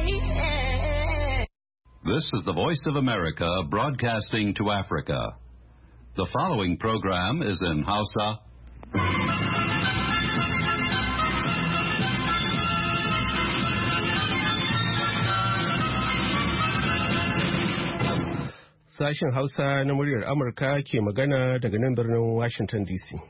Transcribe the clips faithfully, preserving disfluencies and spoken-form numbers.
This is the Voice of America broadcasting to Africa. The following program is in Hausa. Sashen Hausa na muryar Amurka ke magana daga nan birnin Washington D C.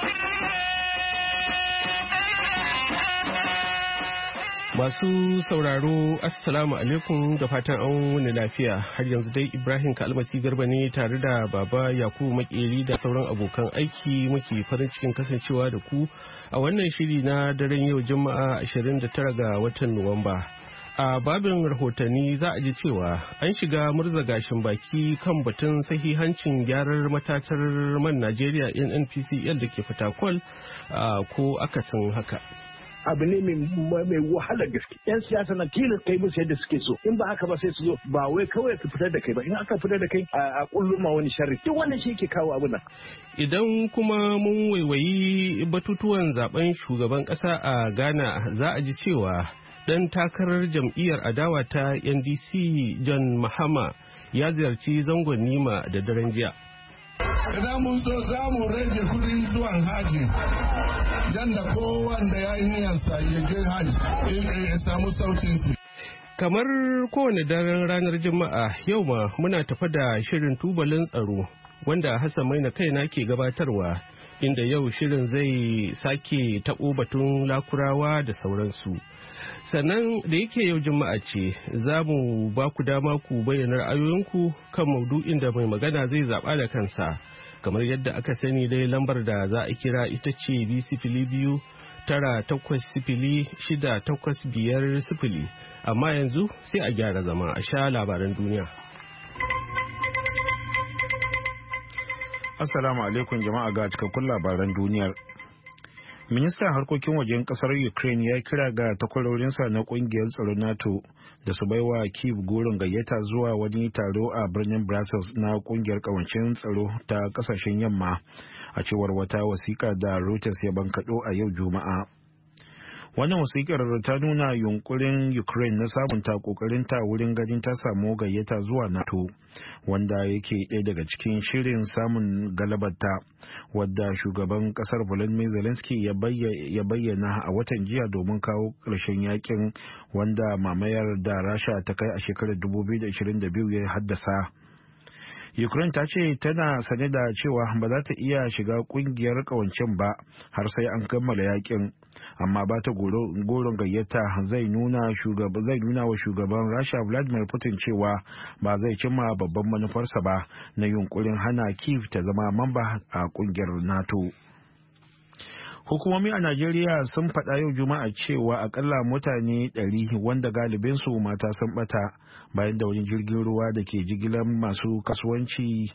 Masu sauraro, Assalamu alaikum da fatan an wani lafiya. Har yanzu dai Ibrahim Kalmasi Garba ne tare da Baba Yakubu Makeri da sauran abokan aiki muke farin cikin kasancewa da ku a wannan shiri na daren yau Juma'a ashirin da tara ga watan Nuwamba. A babin rahotanni za a ji cewa an shiga murza gashin baki kan batun sahihancin gyarar matatar man Najeriya N N P C L da ke Fatakwal ko akasin haka. Abu ne mai wahala gaske. Yan siyasa na tilas kai musu yadda suke so. In ba haka ba sai su zo ba wai kawai su fitar da kai ba. In aka fitar da kai a kulluma wani sharri. Duk wannan shi ke kawo abu nan. Idan kuma mun waiwayi batutuwan zaben shugaban kasa a Ghana za a ji cewa dan takarar jam'iyyar adawa ta N D C John Mahama ya ziyarci zangon Nima da daren jiya. Idan mun so za mu rage kudin zuwan haji, dan da kowanda ya yi niyansa ya je haji ya samu saukin su. Kamar kowane daren ranar Juma'a yau ma muna tafa da shirin tubalin tsaro wanda Hassan Maina kaina ke gabatarwa, inda yau shirin zai sake taɓo batun lakurawa da sauransu. Sannan da yake yau Juma'a ce za mu ba ku dama ku bayyana ra'ayoyinku kan maudu'in da mai magana zai zaɓa da kansa. Kamar yadda aka sani dai lambar da za a kira ita ce bi sifili biyu tara takwas sifili shida takwas biyar sifili. Amma yanzu sai a gyara zama a sha labaran duniya. Assalamu alaikum jama'a ga cikakkun labaran duniyar. Ministan harkokin wajen kasar Ukraine ya kira ga takwarorinsa na kungiyar tsaro NATO da su baiwa Kyiv goron gayyata zuwa wani taro a birnin Brussels na kungiyar kawancin tsaro ta kasashen yamma, a cewar wata wasiƙa da Reuters ya bankaɗo a yau Juma'a. Wannan wasiƙar ta nuna yunkurin Ukraine na sabunta ƙoƙarinta wurin ganin ta samu gayyata zuwa NATO, wanda yake ɗaya daga cikin shirin samun galabarta, wadda shugaban ƙasar Volodymyr Zelensky ya bayyana a watan jiya domin kawo ƙarshen yakin wanda mamayar da Rasha ta kai a shekarar dubu biyu da ashirin da biyu ya haddasa. Ukraine ta ce tana sane da cewa ba za ta iya shiga kungiyar kawancin ba har sai an kammala yakin, amma ba ta goron gayyata zai nuna zai nuna wa shugaban Rasha Vladimir Putin cewa ba zai cimma babban manufarsa ba na yunkurin hana Kyiv ta zama mamba a kungiyar NATO. Hukumomi a Najeriya sun faɗa yau Juma'a cewa akalla mutane ɗari wanda galibinsu mata sun ɓata bayan da wani jirgin ruwa da ke jigilar masu kasuwancin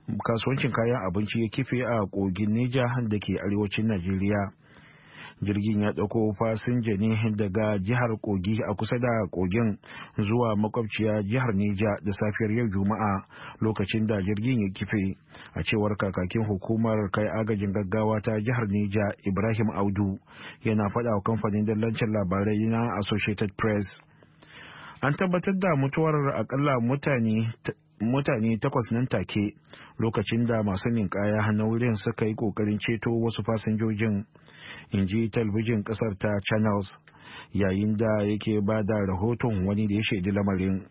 kayan abinci ya kife a kogin Neja da ke arewacin Najeriya. Jirgin ya ɗauko fasinja ne daga jihar Kogi a kusa da kogin zuwa makwabciya jihar Neja da safiyar yau Juma'a lokacin da jirgin ya kife, a cewar kakakin hukumar kai agajin gaggawa ta jihar Neja Ibrahim Audu, yana faɗa wa kamfanin dillancin labarai na Associated Press. An tabbatar da mutuwar akalla mutane mutane takwas nan take lokacin da masu ninkaya na wurin suka yi kokarin ceto wasu fasinjojin, in ji talbijin kasar ta Channels, yayin da yake ba da rahoton wani da ya shaidi lamarin.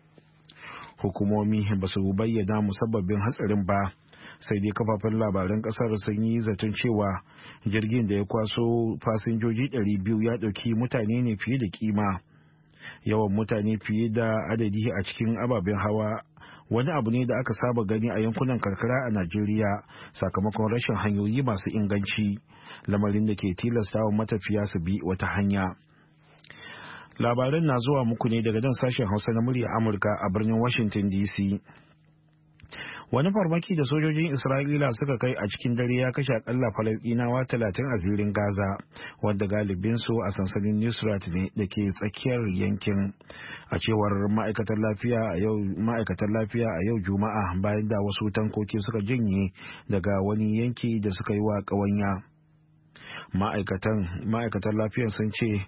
Hukumomi ba su bayyana musabbabin hatsarin ba, sai dai kafafen labaran kasar sun yi zaton cewa jirgin da ya kwaso fasinjoji ɗari biyu ya ɗauki mutane ne fiye da kima. Yawan mutane fiye da adadi a cikin ababen hawa wani abu ne da aka saba gani a yankunan karkara a Najeriya sakamakon rashin hanyoyi masu inganci, lamarin da ke tilasta wa matafiya su bi wata hanya. Labaran na zuwa muku ne daga nan sashen Hausa na murya Amurka a birnin Washington D C. Wani farmaki da sojojin Isra'ila suka kai a cikin dare ya kashe akalla Falasɗinawa talatin a zirin Gaza, wanda galibinsu a sansanin Nusrat ne da ke tsakiyar yankin, a cewar ma'aikatar lafiya a yau ma'aikatar lafiya a yau Juma'a, bayan da wasu tankoki suka janye daga wani yanki da suka yi wa ƙawanya. Ma'aikatan ma'aikatar lafiyar sun ce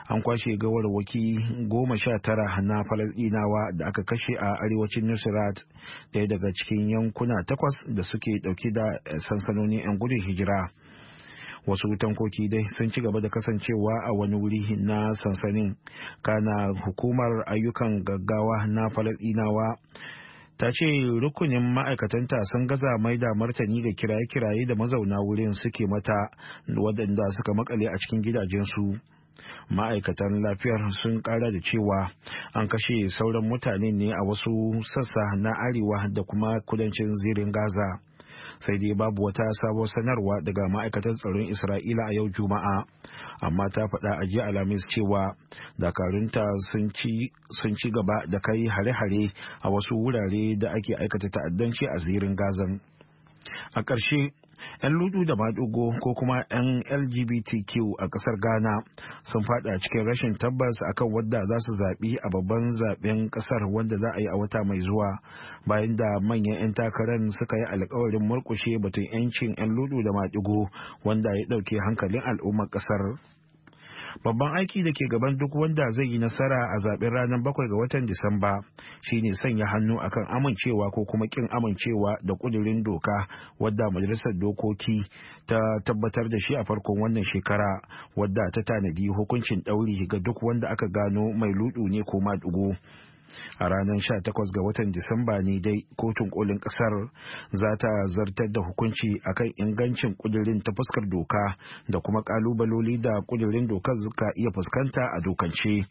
an kwashe gawarwaki goma sha tara na Falasɗinawa da aka kashe a arewacin Nusrat, ɗaya daga cikin yankuna takwas da suke ɗauke da sansanonin 'yan gudun hijira. Wasu tankoki dai sun ci gaba da kasancewa a wani wuri na sansanin, kana hukumar ayyukan gaggawa na Falasɗinawa ta ce rukunin ma'aikatanta sun gaza mai da martani ga kiraye-kiraye da mazauna wurin suke mata waɗanda suka makale a cikin gidajensu. Ma'aikatan lafiyar sun kara da cewa an kashe sauran mutane ne a wasu sassa na arewa da kuma kudancin zirin Gaza. Sai dai babu wata sabon sanarwa daga ma'aikatan tsaron Isra'ila a yau Juma'a, amma ta faɗa a jiya Alhamis cewa dakarunta sun ci gaba da kai hare-hare a wasu wurare da ake aikata ta'addanci a zirin Gazan. A ƙarshe, 'yan ludu da maɗigo ko kuma 'yan L G B T Q a ƙasar Ghana sun fada cikin rashin tabbas akan wadda za su zaɓi a babban zaɓen ƙasar wanda za a yi a wata mai zuwa, bayan da manyan 'yan takarar suka yi alkawarin murƙushe batun 'yancin 'yan ludu da maɗigo wanda ya ɗauke hankalin al'ummar ƙasar. Babban aiki da ke gaban duk wanda zai yi nasara a zaben ranar bakwai ga watan Disamba shine sanya hannu akan amincewa ko kuma kin amincewa da kudirin doka wadda majalisar dokoki ta tabbatar da shi a farkon wannan shekara, wadda ta tanadi hukuncin ɗauri ga duk wanda aka gano mai ludu ne ko maɗigo. A ranar sha takwas ga watan Disamba ne dai kotun kolin kasar za ta zartar da hukunci akan ingancin kudirin ta fuskar doka da kuma kalubaloli da kudirin dokar suka iya fuskanta a dokance.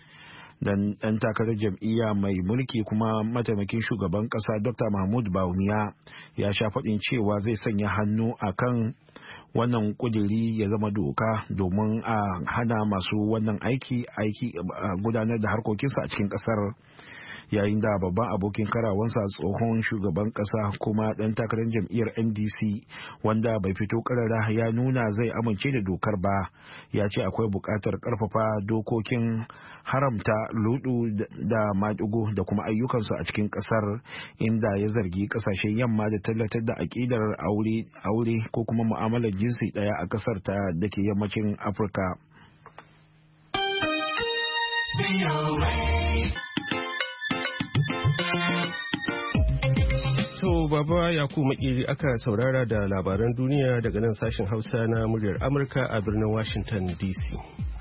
Dan ɗan takarar jam'iyya mai mulki kuma mataimakin shugaban ƙasa Doctor Mahmud Bawumia ya sha faɗin cewa zai sanya hannu akan wannan kudiri ya zama doka domin a hana masu wannan aiki aiki gudanar da harkokinsa a cikin kasar, yayin da babban abokin karawansa tsohon shugaban kasa kuma dan takarar jam'iyyar N D C wanda bai fito karara ya nuna zai amince da dokar ba, ya ce akwai buƙatar ƙarfafa dokokin haramta ludu da maɗigo da kuma ayyukansu a cikin kasar, inda ya zargi kasashen yamma da tallatar da aƙidar aure aure ko kuma mu'amalar jinsi ɗaya a kasar ta da ke yammacin Afirka. To Baba Yakubu Makeri aka saurara da labaran duniya daga nan sashen Hausa na muryar Amurka a birnin Washington D C.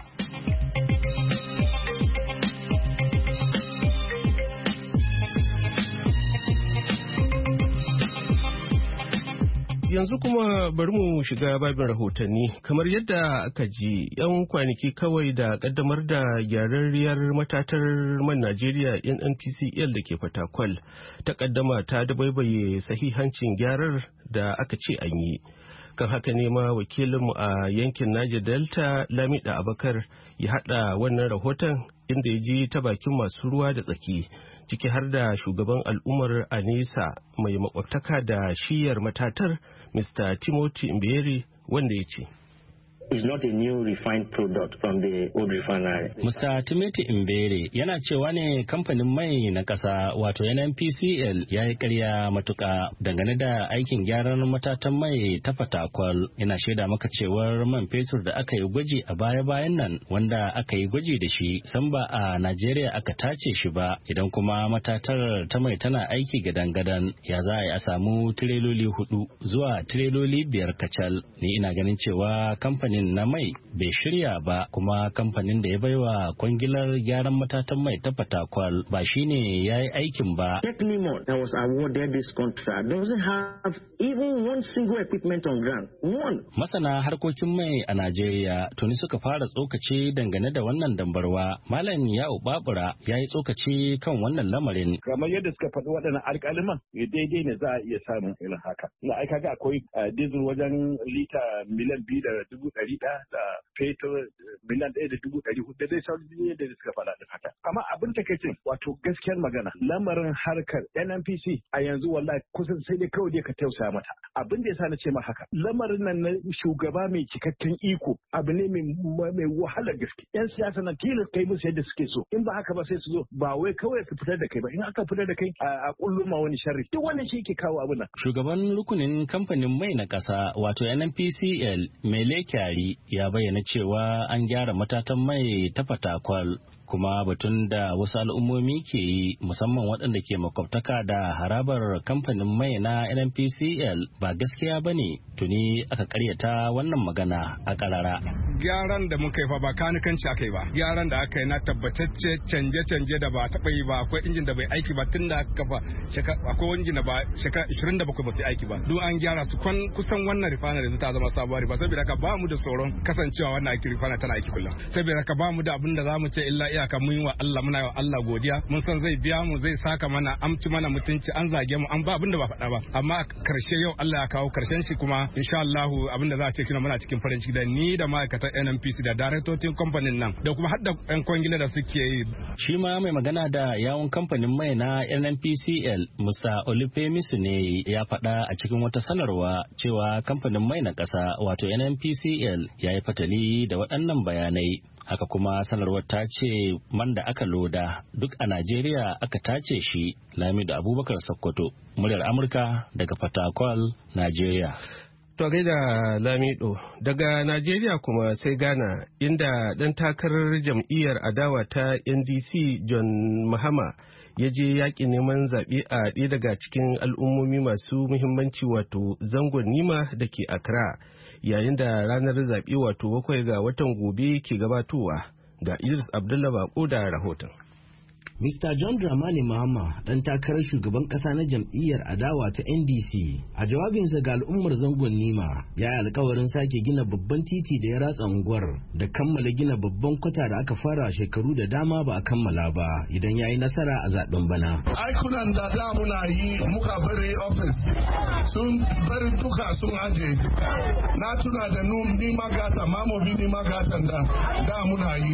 Yanzu kuma bari mu shiga babin rahotanni. Kamar yadda aka ji, 'yan kwanaki kawai da kaddamar da gyararriyar matatar man Najeriya N N P C L da ke Fatakwal, ta kaddama ta dabaibaye sahihancin gyarar da aka ce an yi. Kan haka ne ma wakilinmu a yankin Niger Delta Lamida Abakar ya haɗa wannan rahoton inda ya ji ta bakin masu ruwa da tsaki, ciki har da shugaban al'ummar Anisa mai makwabtaka da shiyar matatar Mister Timothy Mberi, wanda ya ce. is not a new refined product from the old refinery. Mister Timothy Mbere yana cewa ne kamfanin mai na ƙasa wato N N P C L ya yi ƙarya matuƙa dangane da aikin gyaran matatan mai ta Fatakwal. Ina shaida maka cewar man fetur da aka yi gwaji a baya-bayan nan wanda aka yi gwaji da shi san ba a Najeriya aka tace shi ba, idan kuma matatar ta mai tana aiki gadan-gadan ya za a yi a samu tireloli hudu zuwa tireloli biyar kacal. Ni ina ganin cewa kamfanin na mai bai shirya ba, kuma kamfanin da ya baiwa kwangilar gyaran matatan mai ta Fatakwal ba shine ya yi aikin ba. Tecnimont that was awarded this contract doesn't have even one single equipment on ground. One. Masana harkokin mai a Najeriya tuni suka fara tsokaci dangane da wannan dambarwa. Malam Ya'u Babura ya yi tsokaci kan wannan lamarin. Kamar yadda suka faɗi waɗannan alƙaliman daidai ne za a iya samun irin haka. Na aika ga akwai diesel wajen lita miliyan biyu da dubu ɗari da fetur miliyan ɗaya da dubu ɗari hudu da dai sauran da suka faɗa da haka. Amma abin abin takaicin wato gaskiyar magana lamarin harkar N N P C a yanzu wallahi kusan sai dai kawai dai ka tausaya mata. Abin da yasa na ce ma haka lamarin nan na shugaba mai cikakken iko abu ne mai wahalar gaske. Yan siyasa na tilas kai musu yadda suke so, in ba haka ba sai su zo ba wai kawai su fitar da kai ba, in aka fitar da kai a kullum wani sharri, duk wannan shi ke kawo abin nan. Shugaban rukunin kamfanin mai na ƙasa wato N N P C L Mele Kyari ya bayyana cewa an gyara matatan mai ta Fatakwal, kuma batun da wasu al'ummomi ke yi musamman waɗanda ke makwabtaka da harabar kamfanin mai na N N P C L ba gaskiya ba ne, tuni aka karyata wannan magana a ƙarara. Gyaran da muka yi fa ba kanikanci aka yi ba, gyaran da aka yi na tabbatacce canje-canje da ba taɓa yi ba. Akwai injin da bai aiki ba tun da aka kafa, akwai injin da ba shekara ishirin da bakwai ba su aiki ba, duk an gyara su kusan wannan rifana da ta zama sabuwar rifa. Saboda haka ba mu da tsoron kasancewa wannan aiki rifana tana aiki kullum. Saboda haka ba mu da abin da za mu ce illa iyaka mun yi wa Allah, muna yi wa Allah godiya, mun san zai biya mu, zai saka mana, amci mana mutunci, an zage mu, an ba abin da ba faɗa ba, amma karshe yau Allah ya kawo karshen shi, kuma insha Allah abin da za a ce kina muna cikin farin ciki da ni da ma'aikatan N N P C da daraktocin kamfanin nan da kuma har da yan kwangila da suke yi. Shi ma mai magana da yawun kamfanin mai na N N P C L Mister Olufemisu ne ya faɗa a cikin wata sanarwa cewa kamfanin mai na ƙasa wato N N P C L ya yi fatali da waɗannan bayanai. Haka kuma sanarwar ta ce man da aka loda duk a Najeriya aka tace shi. Lamido Abubakar Sokoto, muryar Amurka daga Fatakwal, Najeriya. To gaida Lamido, daga Najeriya kuma sai Ghana, inda ɗan takarar jam'iyyar adawa ta N D C John Mahama ya je yaƙin neman zaɓe a ɗaya daga cikin al'ummomi masu muhimmanci wato zangon Nima da ke Accra, yayin da ranar zaɓe wato bakwai ga watan gobe ke gabatowa. Ga Idris Abdullah Bako da rahoton. Mister John Dramani Mahama, ɗan takarar shugaban ƙasa na jam'iyyar adawa ta N D C, a jawabinsa ga al'ummar zangon Nima, ya yi alkawarin sake gina babban titi da ya ratsa unguwar da kammala gina babban kwata da aka fara shekaru da dama ba a kammala ba idan ya yi nasara a zaben bana. Aikunan da da muna yi muka bari ofis sun bari duka sun aje. Na tuna da Nima gata, mamobi Nima gatan da da muna yi.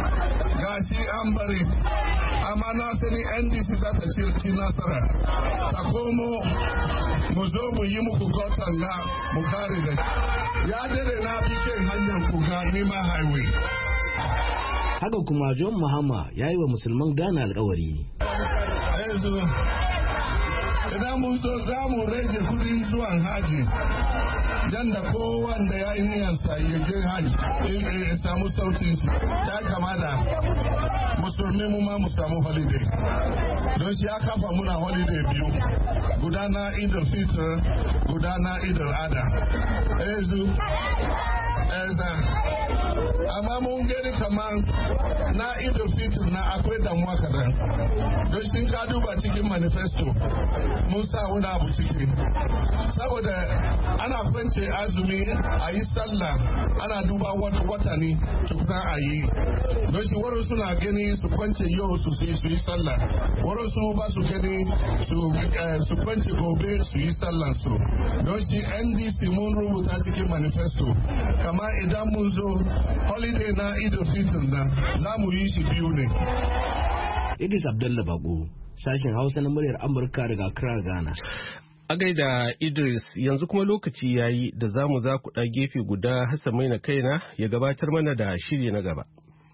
Gashi an bari. Amma na sani N D C za ta ci nasara, ta komo mu zo mu yi muku gotan na mu kare da ya dare na fi kan hanyar ku ga Nima highway. Haka kuma John Mahama ya yi wa musulman Ghana alkawari. Yanzu idan mun zo za mu rage kudin zuwan haji, yanda kowanda ya yi niyansa ya je haji ya samu sautin shi, ya kamata musulmi mu ma mu samu holiday, don shi ya kafa muna holiday biyu, guda na idul fitr, guda na idul adha. Ezu eza amma mun gani kaman na idul fitr na akwai damuwa kadan, don shi ka duba cikin manifesto mun sa wani abu ciki, saboda ana kwance azumi a yi sallah, ana duba wata ne tukuna a yi, don shi wurin suna gani su kwance yau su su yi sallah, wurin su ba su gani su kwance gobe su yi sallah su, don shi N D C mun rubuta cikin manifesto kama idan mun zo holiday na idul fitr na za mu yi shi biyu ne. Idris Abdullah Bago, sashen Hausa na muryar Amurka daga Accra, Ghana. A gaida Idris, yanzu kuma lokaci yayi da za mu za ku ɗa gefe guda Hassan Maina kaina ya gabatar mana da shiri na gaba.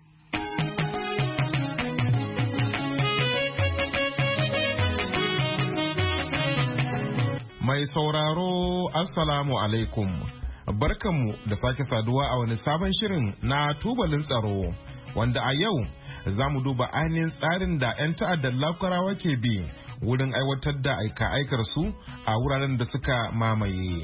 Mai sauraro, Assalamu alaikum. Barkanmu da sake saduwa a wani sabon shirin na tubalin tsaro, wanda a yau za mu duba ainihin tsarin da 'yan ta'addar lakurawa ke bi wurin aiwatar da aika-aikar su a wuraren da suka mamaye.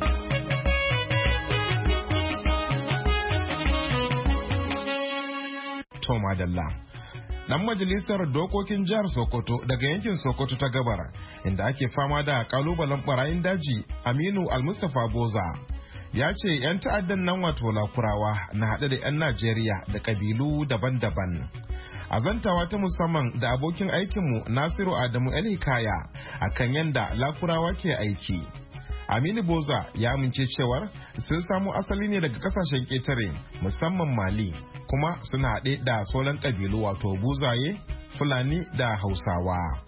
Toma Dalla. Dan majalisar dokokin jihar Sokoto daga yankin Sokoto ta gabar, inda ake fama da kalubalen barayin daji, Aminu Almustapha Boza, ya ce 'yan ta'addan nan wato lakurawa na haɗe da 'yan Najeriya da ƙabilu daban-daban. A zantawa ta musamman da abokin aikinmu Nasiru Adamu El Hikaya akan yanda lakurawa ke aiki, Aminu Boza ya amince cewar sun samu asali ne daga kasashen ƙetare musamman Mali, kuma suna haɗe da sauran ƙabilu wato buzaye, Fulani da Hausawa.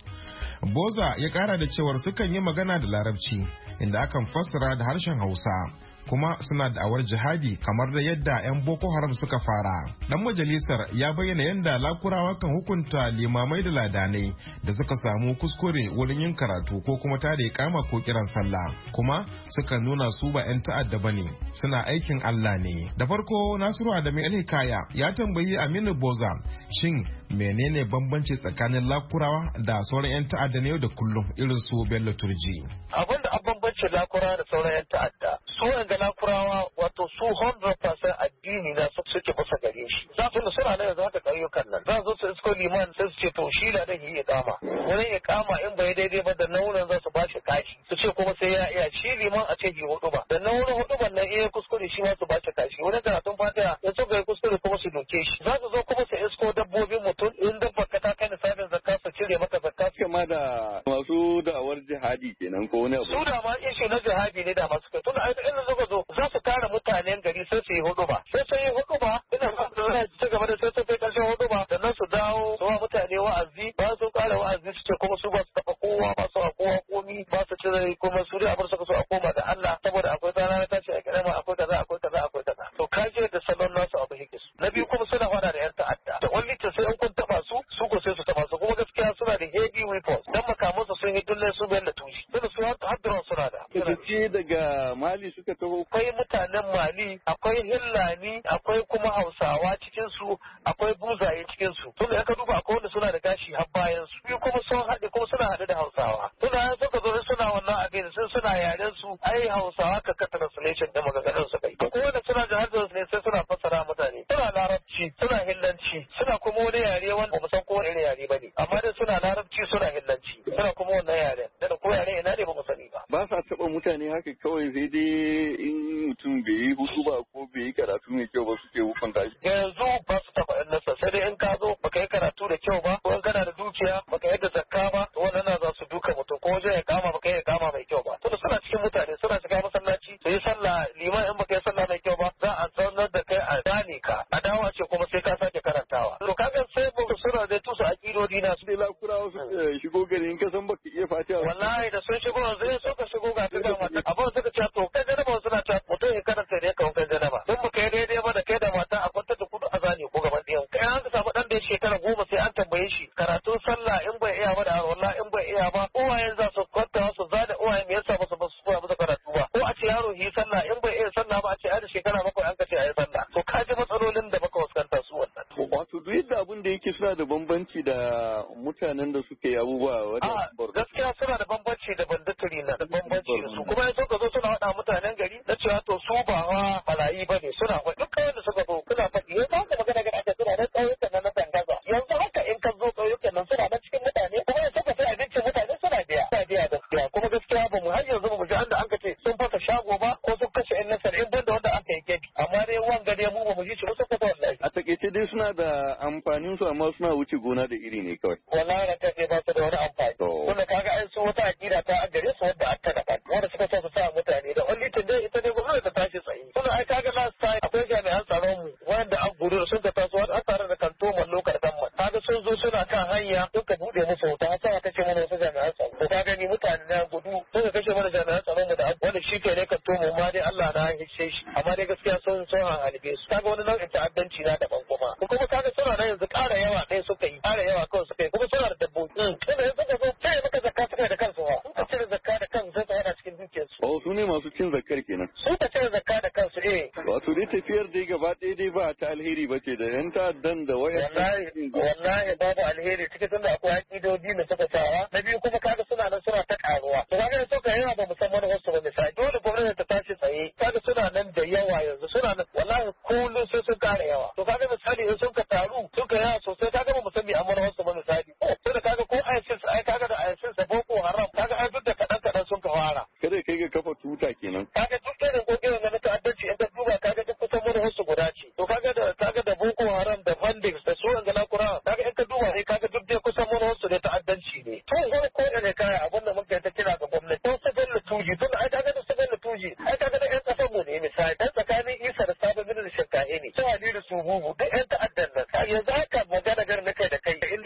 Boza ya kara da cewar sukan yi magana da Larabci inda akan fassara da harshen Hausa, kuma suna da'awar jihadi kamar da yadda 'yan Boko Haram suka fara. Dan majalisar ya bayyana yadda Lakurawa kan hukunta limamai da ladanai da suka samu kuskure wurin yin karatu ko kuma tada kama ko kiran sallah, kuma suka nuna su ba 'yan ta'adda bane, suna aikin Allah ne. Da farko Nasiru Adamu Alhikaya ya tambayi Aminu Boza shin menene bambanci tsakanin Lakurawa da sauran 'yan ta'adda ne yau da kullum irin su Bello Turji. Abin da an bambance Lakurawa da sauran 'yan ta'adda, su wanda Lakurawa wato su one hundred percent addini na suke basa gare shi. Za su suna nan yanzu haka ƙauyukan nan. Za su su isko liman sai su ce to shi da dan yi iqama. Wani iqama in bai daidai ba da nauyin za su ba shi kashi. Su ce kuma sai ya iya shi liman a ce ji hudu ba. Da nauyin hudu ban nan iya kuskure shi ma su ba shi kashi. Wani karatun fatiha ya so ga kuskure kuma su doke shi. Za su zo kuma su isko dabbobin mutum in dabba ka ta kai nisabin zakka su cire maka zakka. Kama da masu da'awar jihadi kenan ko wani abu. Su da ma ishe na jihadi ne da masu kai. Tun a inda suka zo za su kare mutanen gari sai su yi hudu ba. Sai su yi hudu ba ina za su ci gaba da sai su kai karshen hudu ba sannan su dawo su wa mutane wa'azi ba su kare wa'azi su ce kuma su ba su taɓa kowa ba su a kowa komi ba su cire kuma su dai abin suka so a koma da Allah saboda akwai tsara na tashi a kirama akwai kaza akwai kaza akwai kaza. To kaje da salon nasu abu hikis. Na biyu kuma suna fada da 'yan ta'adda. Da wani ta sai in kun taɓa su su ko sai su taɓa su kuma gaskiya suna da heavy weapons. Dan makamansu sun yi dulle su bayan da tushi. Sai su haddaran suna da. Ce daga Mali suka taho. Akwai mutanen Mali, akwai Hillani, akwai kuma Hausawa cikin su, akwai Buzaye cikin su. Tunda in ka duba akwai wanda suna da gashi har bayan su. Biyu kuma sun haɗe kuma suna haɗe da Hausawa. Tunda yan suka zo suna wannan abin sun suna yaren su ai Hausawa ka ka translation da maganganun su kai. Ko wanda suna da harshen ne sai suna fassara mutane. Suna Larabci, suna Hillanci, suna kuma wani yare wanda ba mu san ko wani yare bane. Amma dai suna Larabci suna Hillanci. Suna kuma wannan yaren. Da ko yare ina ne ba mu sani ba. Ba sa taɓa mutane haka kawai sai dai in mutum bai yi hutu ba ko bai yi karatu mai kyau ba suke hukunta shi. Yanzu ba su taɓa yan nasa sai dai in ka zo baka yi karatu da kyau ba ko in kana da dukiya baka yadda zakka ba to wannan na za su duka mutum ko wajen ya kama baka yi kama mai kyau ba. Tunda suna cikin mutane suna shiga masallaci su yi sallah liman in baka yi sallah mai kyau ba za a sanar da kai a dane ka a dawa ce kuma sai ka sake karantawa. To kaga sai ba suna da tusu akidodi na su. Lakurawa su shigo gari in ka san baka iya fatiha. Wallahi da sun shigo zai so ka shigo ga tuka mata abin suka ce to kai janaba suna ta mutum ya karanta ne ka kai janaba don baka yi daidai ba da kai da mata a kwanta da kudu a zane ko gaban ɗiyan kai an ka samu dan da ya shekara goma sai an tambaye shi karatun sallah in bai iya ba da wallahi in bai iya ba uwayen za su kwanta su zada uwayen me yasa ba su ba su koya musu karatu ba ko a ce yaro yi sallah in bai iya sallah ba a ce a da shekara bakwai an ka ce a yi sallah to ka ji matsalolin da baka fuskanta su wannan. Wato duk yadda abin da yake suna da bambanci da mutanen da suke yi abubuwa wajen gaskiya suna da bambanci da banditiri na da bambanci da su kuma yanzu ka zo suna faɗa mutanen gari na cewa to su ba wa barayi ba ne suna faɗi duk wanda suka zo suna faɗi yanzu haka magana gana ake suna na ƙauyukan nan na tangaza yanzu haka in ka zo ƙauyukan nan suna na cikin mutane kuma yanzu ka sai abincin mutane suna biya suna biya gaskiya kuma gaskiya ba mu har yanzu ba mu ji anda an ka ce sun fasa shago ba ko sun kashe in nasar in banda wanda aka yi keki amma dai wanga dai mu ba mu ji shi ba sun fasa wallahi. A takaice dai suna da amfanin su amma suna wuce gona da iri ne kawai. Wallahi na kace ba su da wani amfani. Tunda kaga ai su wata akida ta a gare su wadda aka daban wanda suka so su sa mutane da only today ita ne gwamnati ta tashi tsaye. Tunda ai kaga last time akwai jami'an tsaron mu wanda an gudu sun ka taso wanda an tare da kantoman lokar damman. Kaga sun zo suna kan hanya suka bude musu wuta har sai kace mana wasu jami'an tsaro. To ka gani mutane na gudu suka kashe mana jami'an tsaron mu da wanda shi ke ne kantoman ma dai Allah na hishe shi amma dai gaskiya sun sun halibe su. Kaga wani nau'in ta'addanci na daban kuma. Kuma kaga suna nan yanzu ƙara yawa ɗaya suka yi ƙara yawa kawai suka yi kuma suna da dabbobi. Tunda yanzu ka zo sai maka zakka suka da kansu ba. Sun ka cire zakka da kansu sai ta hada cikin dukiyarsu. Oh su ne masu cin zakkar kenan. Sun ka cire zakka da kansu eh. Wato dai tafiyar dai gaba ɗaya dai ba ta alheri ba ce da yan ta'addan da waya. Wallahi wallahi babu alheri cikin tunda akwai haƙidodi da suka tawa. Na biyu kuma kaga suna nan suna ta ƙaruwa. To kaga yanzu ka yawa ba musamman wasu ba misali. Dole gwamnati ta tashi tsaye. Kaga suna nan da yawa yanzu suna nan wallahi kullum sai sun ƙara yawa. To kaga misali in sun ka taru sun ka yawa sosai kaga ba musamman amma wasu ba misali. Sai da kaga ko ISIS ai kaga da ISIS da Boko Haram kaga ai duk da kaɗan kaɗan sun ka fara. Kada kai ga kafa tuta kenan. Kaga duk irin ko irin na ta'addanci in ka duba kaga duk kusan mun wasu guda ce. To kaga da kaga da Boko Haram da bandits da su an gana kura kaga in ka duba ne kaga duk dai kusan mun wasu da ta'addanci ne. To wani ko ne kai abin da muka ta kira ga gwamnati. To su ga tuji tun ai kaga da su ga tuji ai kaga da ƴan kasar mu ne misali dan tsakanin Isa da Sabon Birnin Shinkahe ne. Sai Ali da su bubu duk ƴan ta'addan nan. Yanzu haka magana gar na kai da kai in dai ba ta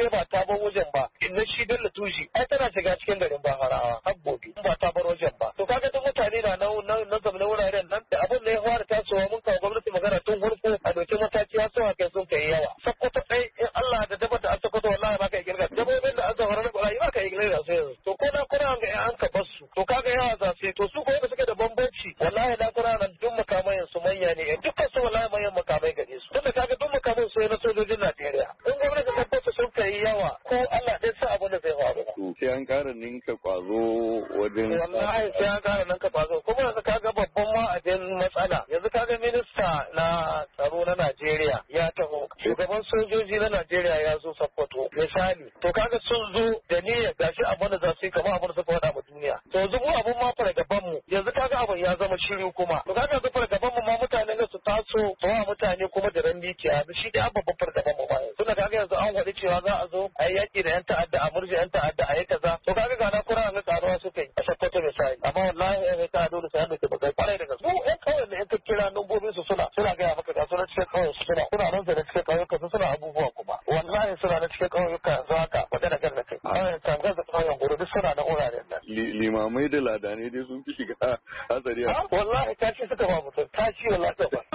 bar wajen ba inna shi Bello Tushi ai tana shiga cikin garin Baharawa har gobe ba ta bar wajen ba to kaga duk mutane na nan na zama wuraren nan da abin da ya fara tasowa mun kawo gwamnati magana tun farko a doke mataki ya so kai sun kai yawa sakkwato dai in Allah da dabar da an sakkwato wallahi ba ka girga dabobin da an zahara na ƙwarai ba ka girga su yanzu to ko na kuna ga an ka bar su to kaga yawa za su to su ko da suke da bambanci wallahi na kuna nan duk makamai su manya ne dukkan su wallahi manyan makamai gare su tunda kaga duk makamai su na sojojin Najeriya in gwamnati ta tabbata sun kai yawa ko Allah dai sa abin da zai faru to sai an ƙara ninka kwazo wajen wallahi sai an ƙara ninka kwazo kuma yanzu kaga babban wa'adin matsala yanzu kaga minista na tsaro na Najeriya ya taho shugaban sojoji na Najeriya ya zo Sokoto misali to kaga sun zo da niyyar gashi abin da za su yi kamar abin da suka faɗa ma duniya to yanzu mu abin ma fara gaban mu yanzu kaga abin ya zama shiru kuma to kaga yanzu fara gaban mu ma mutane ne su taso to wa mutane kuma da ran dikiya shi dai babban fara gaban mu ba tunda kaga yanzu an faɗi cewa za a zo a yi yaki da yan ta'adda a murje yan ta'adda a yi kaza to kaga ga na kura ga karuwa suka yi a Sokoto misali amma wallahi ya ka dole sai da ke bakai kwarai da gaske mu yan kawai da yan kira nambobin su suna suna ga maka ga suna cikin kawai su suna suna nan da cikin kawai su suna abubuwa kuma wallahi suna da cikin kawai ka yanzu haka magana kan da kai ai kan ga kawai guru duk suna da uraren nan limamai da ladane dai sun fi shiga hatsari wallahi tashi suka ba mutum tashi wallahi ta ba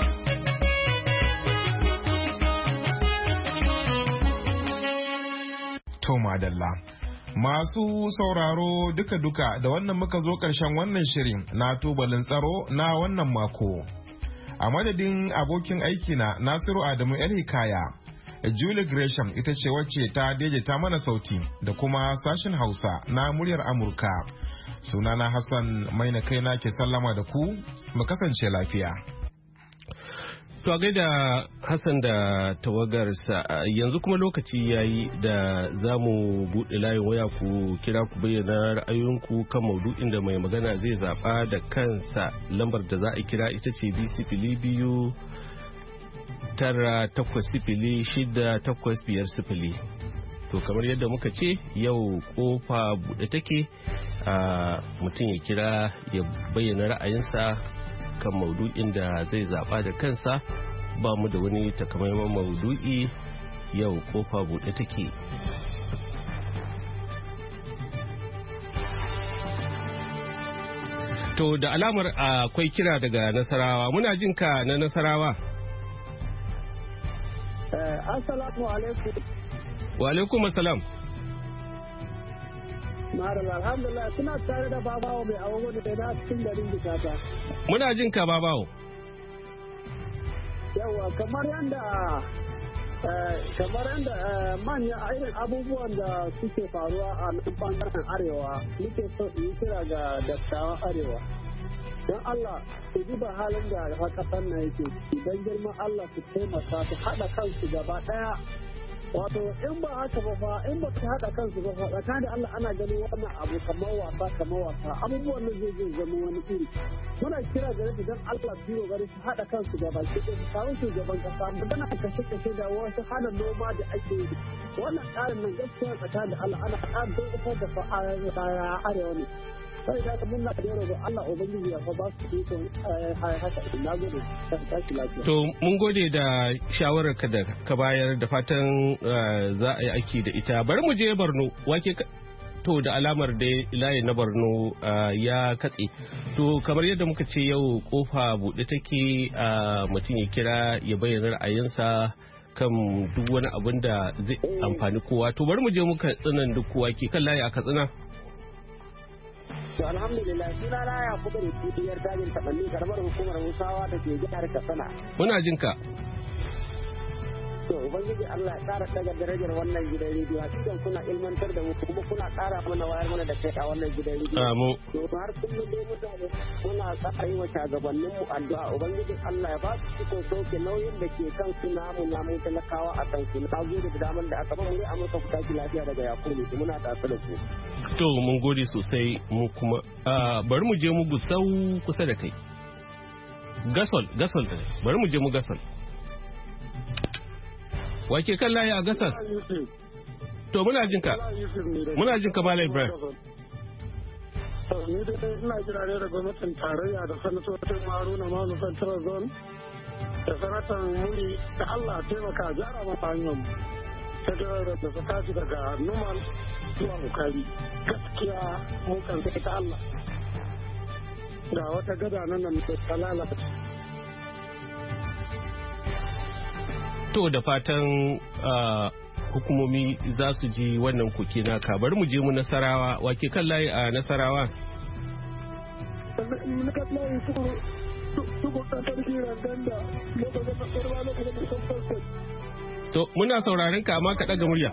to madalla masu sauraro duka-duka da wannan muka zo ƙarshen wannan shirin na tubalin tsaro na wannan mako a madadin abokin aiki na Nasiru Adamu El Hikaya Julie Gresham ita ce wacce ta daidaita mana sauti da kuma sashin Hausa na muryar Amurka sunana Hassan Maina kaina ke sallama da ku mu kasance lafiya. To a gaida Hassan da tawagarsa yanzu kuma lokaci yayi da za mu buɗe layin waya ku kira ku bayyana ra'ayoyinku kan maudu'in da mai magana zai zaɓa da kansa lambar da za a kira ita ce bi sifili biyu tara takwas sifili shida takwas biyar sifili. To kamar yadda muka ce yau kofa buɗe take a mutum ya kira ya bayyana ra'ayinsa kan maudu'in da zai zaba da kansa ba mu da wani takamaiman maudu'i yau kofa buɗe take. To da alamar akwai kira daga Nasarawa muna jin ka na Nasarawa. Assalamu alaikum. Wa alaikum assalam. Marala, alhamdulillah suna tare da babawo mai abubuwan da na cikin garin Bukata. Muna jin ka babawo. Yawa kamar yadda kamar yadda manya irin abubuwan da suke faruwa a nan bangaren arewa nake so in kira ga dattawan arewa. Don Allah su duba halin da kasar na yake idan girman Allah su taimaka su haɗa kansu gaba ɗaya. Wato in ba haka ba fa in ba su haɗa kansu ba fa tsakanin Allah ana ganin wannan abu kamar wasa kamar wasa abubuwan nan zai zai zama wani iri. Muna kira gare su don Allah su yi gari su haɗa kansu gaba ki da su samu shugaban kasa magana kashe kashe da wasu hana noma da ake yi. Wannan tsarin nan gaskiya tsakanin Allah ana ƙara dokar da fa arewa ne. sai da ka munna da yaro Allah ubangiji ya fa ba su iko haka na gode tashi lafiya to mun gode da shawarar ka da ka bayar da fatan za a yi aiki da ita bari mu je Borno wake to da alamar da layi na Borno ya katse to kamar yadda muka ce yau kofa buɗe take mutum ya kira ya bayyana ra'ayinsa kan duk wani abin da zai amfani kowa to bari mu je muka tsinan duk kowa ke kan layi a Katsina. To alhamdulillah suna na ya kuma da kudiyar dajin taɓalli karamar hukumar Musawa da ke jihar Katsina. Muna jin ka. To ubangiji Allah ya ƙara daga darajar wannan gidan rediyo hakikan kuna ilmantar da mu kuma kuna ƙara mana wayar mana da kai a wannan gidan rediyo. Amu. To har kullum dai mutane muna ƙara yi wa shagabannin mu addu'a ubangiji Allah ya ba su iko sauke nauyin da ke kan su namu namu talakawa a kan su. Na gode da damar da aka ba mu a masa kuta lafiya daga Yakubu muna tafi da su. To mun gode sosai mu kuma bari mu je mu Gusau kusa da kai. Gasol, Gasol bari mu je mu Gasol. Wake kan layi a Gasol? To muna jin ka. Muna jin ka Malam Ibrahim. Ni dai ina jira ne da gwamnatin tarayya da sanatocin Haruna Manu Central Zone da sanatan Muri da Allah taimaka gyara mata hanyar mu. federal road da ta tashi daga numan zuwa bukari gaskiya mun kan sai ta Allah ga wata gada nan nan da ta lalata. To da fatan hukumomi za su ji wannan kuke naka. Bari mu je mu Nasarawa. Wake kan layi a Nasarawa? To muna sauraron ka amma ka ɗaga murya.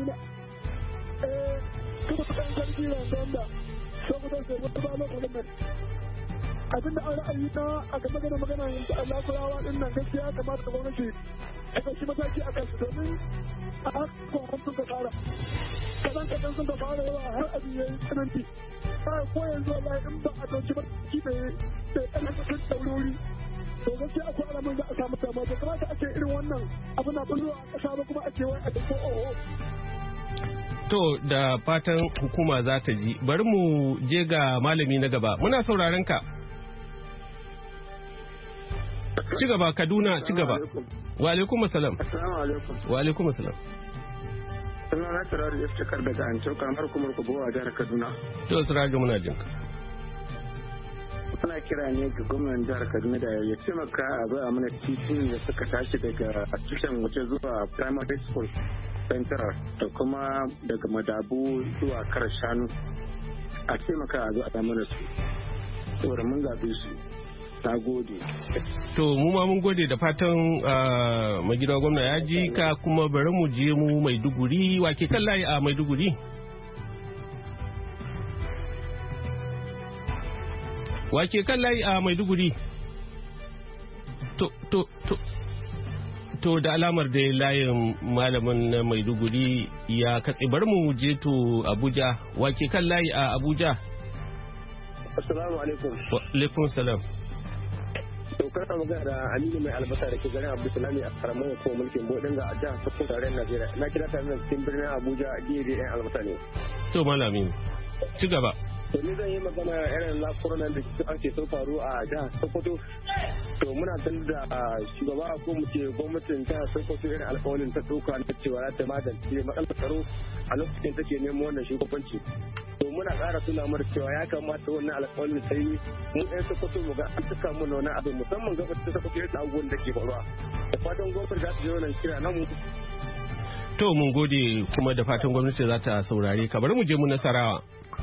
Abinda an ra'ayi na a game da magana Nasarawa din nan gaskiya kamata gwamnati ta ɗauki mataki a kansu domin a haka sun ka fara kadan kadan sun ka fara yawa har abin ya yi tsananci ko yanzu Allah in ba a ɗauki mataki da ya ɗan da wuri to gaskiya akwai alamun za a samu dama da kamata a ce irin wannan abu na bulwa a ƙasa ba kuma a ce wai a duk oho. To da fatan hukuma za ta ji. Bari mu je ga malami na gaba. Muna sauraron ka. Ci gaba Kaduna, ci gaba. Wa alaikum assalam. Assalamu alaikum. Wa alaikum assalam. Suna na Siraju ya fitakar daga Anco kamar kuma Kubowa jihar Kaduna. To Siraju muna jin ka. Suna kira ne ga gwamnan jihar Kaduna da ya taimaka a bai mana titin da suka tashi daga tushen wuce zuwa primary school central da kuma daga Madabu zuwa Kar Shanu. A taimaka a zo a mana su. Saboda mun zaɓe su. Na gode. To mu ma mun gode da fatan mai gida gwamna ya ji ka kuma bari mu je mu Maiduguri. Wake kan layi a Maiduguri? Wake kan layi a Maiduguri? To to to to da alamar da layin malamin na Maiduguri ya katse. Bari mu je to Abuja. Wake kan layi a Abuja? Assalamu alaikum. Wa alaikum salam. To kana magana da Aminu mai albasa da ke garin Abdulsalami a karamar hukumar mulkin Bodin ga jihar Sokoto tarayyar Najeriya. Na kira tare da cikin birnin Abuja gefe ɗan albasa ne. To malami ci gaba. To ni zan yi magana irin lafuran da ake sun faru a jihar Sokoto. To muna ganin da shugaba ko mu ce gwamnatin jihar Sokoto irin alƙawarin ta ɗauka na cewa za ta magance matsalar tsaro a lokacin take neman wannan shugabanci. To muna ƙara tuna mana cewa ya kamata wannan alƙawarin sai mu ɗan Sokoto mu ga an tuka mu wani abu musamman gabas ta Sokoto yadda abubuwan da ke faruwa. Da fatan gwamnati za ta yi wannan kira nan mu. To mun gode kuma da fatan gwamnati za ta saurare ka. Bari mu je mu Nasarawa.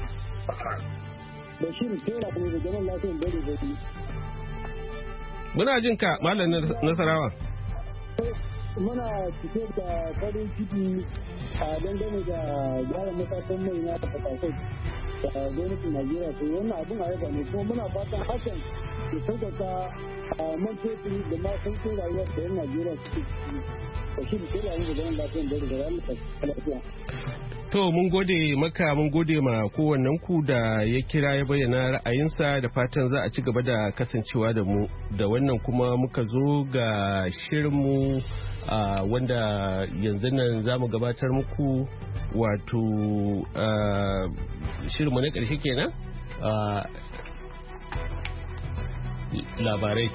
Bashir Tera kuma da zaman lafiyan bari bari. Muna jin ka Malam Nasarawa. Muna cike da farin ciki a dangane da gyara matakan mai na fatakai da gwamnatin Najeriya. To wannan abin a yaba ne kuma muna fatan hakan da sauƙaƙa a man fetur da ma sauƙin rayuwar da yan Najeriya suke ciki. Bashir Tera kuma da zaman lafiyan bari da ranar lafiya. To mun gode maka mun gode ma kowannen ku da ya kira ya bayyana ra'ayinsa da fatan za a ci gaba da kasancewa da mu da wannan kuma muka zo ga shirinmu wanda yanzu nan za mu gabatar muku wato shirinmu na ƙarshe kenan labarai.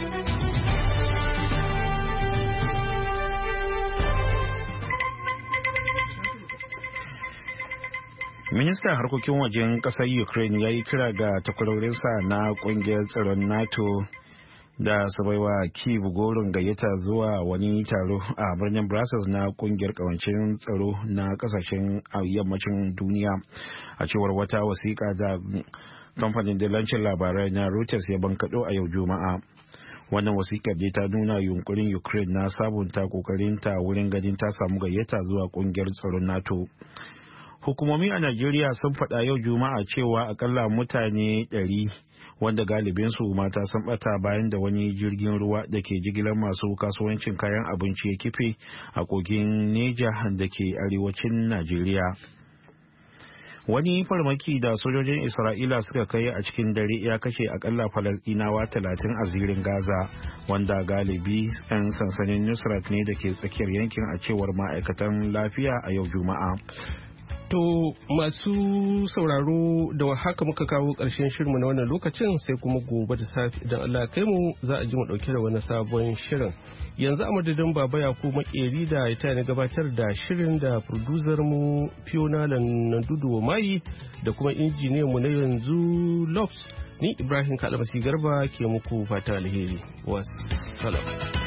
Ministan harkokin wajen ƙasar Ukraine ya yi kira ga takwarorinsa na ƙungiyar tsaron NATO da su baiwa Kyiv goron gayyata zuwa wani taro a birnin Brussels na ƙungiyar ƙawancin tsaro na ƙasashen yammacin duniya, a cewar wata wasiƙa da kamfanin dillancin labarai na Reuters ya bankaɗo a yau Juma'a. Wannan wasiƙar dai ta nuna yunkurin Ukraine na sabunta ƙoƙarinta wurin ganin ta samu gayyata zuwa ƙungiyar tsaron NATO. Hukumomi a Najeriya sun faɗa yau Juma'a cewa akalla mutane ɗari wanda galibinsu mata sun ɓata bayan da wani jirgin ruwa da ke jigilar masu kasuwancin kayan abinci ya kife a kogin Neja da ke arewacin Najeriya. Wani farmaki da sojojin Isra'ila suka kai a cikin dare ya kashe akalla Falasɗinawa talatin a zirin Gaza, wanda galibi 'yan sansanin Nusrat ne da ke tsakiyar yankin, a cewar ma'aikatan lafiya a yau Juma'a. To masu sauraro da haka muka kawo ƙarshen shirmu na wannan lokacin sai kuma gobe da safe idan Allah kai mu za a ji mu ɗauke da wani sabon shirin. Yanzu a madadin Baba Yakubu Makeri da ya taya gabatar da shirin da producer mu Fiona Nandudu Mai da kuma injiniyan mu na yanzu Lobs ni Ibrahim Kalabasi Garba ke muku fata alheri. Wassalam.